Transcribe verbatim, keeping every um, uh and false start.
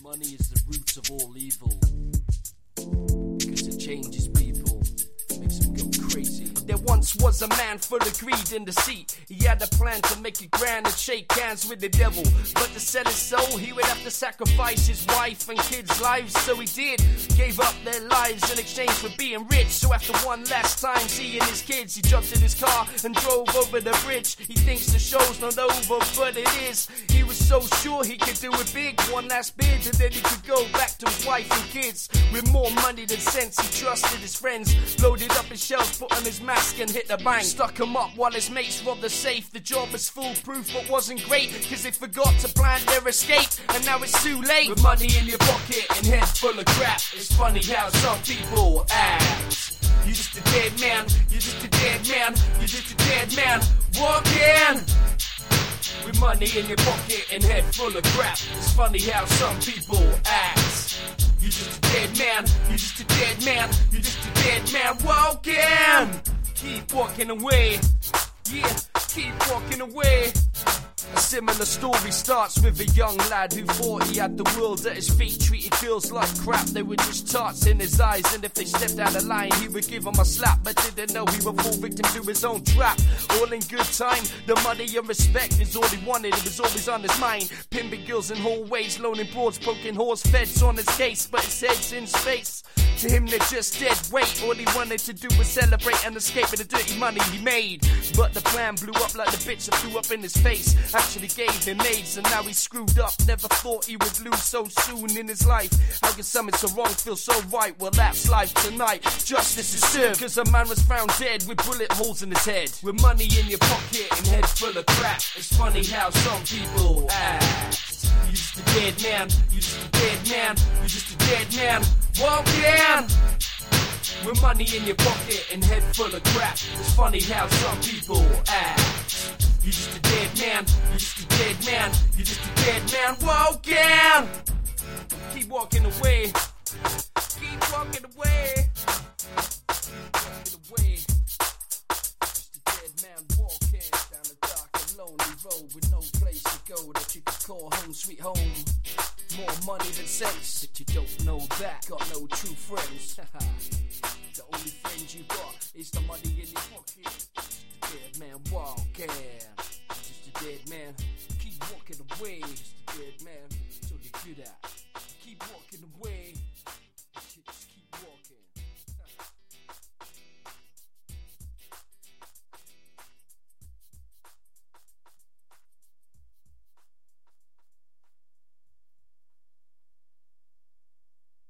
Money is the root of all evil, because it changes people, makes them go crazy. There once was a man full of greed and deceit. He had a plan to make it grand and shake hands with the devil, but to sell his soul he would have to sacrifice his wife and kids' lives. So he did, gave up their lives in exchange for being rich. So after one last time seeing his kids, he jumped in his car and drove over the bridge. He thinks the show's not over, but it is. He was so sure he could do it big, one last bid, and then he could go back to his wife and kids with more money than sense. He trusted his friends, loaded up his shells, put on his mask and hit the bank. Stuck him up while his mates robbed the safe. The job was foolproof but wasn't great, cause they forgot to plan their escape, and now it's too late. With money in your pocket and head full of crap, it's funny how some people act. You just a dead man, you just a dead man, you just a dead man walking. With money in your pocket and head full of crap, it's funny how some people act. You just a dead man, you just a dead man, you just a dead man walking. Keep walking away, yeah, keep walking away. A similar story starts with a young lad who thought he had the world at his feet, treated girls like crap. They were just tarts in his eyes, and if they stepped out of line he would give them a slap, but didn't know he would fall victim to his own trap. All in good time, the money and respect is all he wanted, it was always on his mind. Pimping girls in hallways, loaning broads, poking horse feds on his case, but his head's in space. To him they're just dead weight. All he wanted to do was celebrate and escape with the dirty money he made. But the plan blew up like the bitch that flew up in his face. Actually gave him AIDS and now he's screwed up. Never thought he would lose so soon in his life. How can something so wrong feel so right? Well, that's life tonight. Justice is served, cause a man was found dead with bullet holes in his head. With money in your pocket and head full of crap, it's funny how some people act. You just a dead man, you just a dead man, you just a dead man walking. With money in your pocket and head full of crap, it's funny how some people act. You just a dead man, you just a dead man, you just a dead man walking. Keep walking away, keep walking away, keep walking away. Just a dead man walking down a dark and lonely road with no place to go that you could call home sweet home. More money than sense, but you don't know that. Got no true friends. The only friends you got is the money in your pocket. Just a dead man walking. Just a dead man. Keep walking away. Just a dead man. That's all you're good at. Keep walking away.